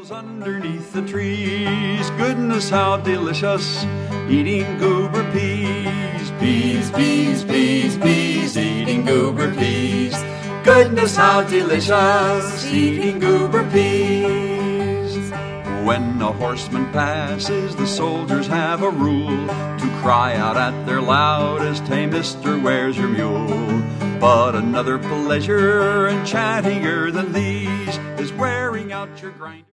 Squirrels underneath the trees, goodness how delicious, eating goober peas. Peas, peas, peas, peas, eating goober peas. Goodness how delicious, eating goober peas. When a horseman passes, the soldiers have a rule to cry out at their loudest, "Hey, mister, where's your mule?" But another pleasure enchantinger than these is wearing out your grinder.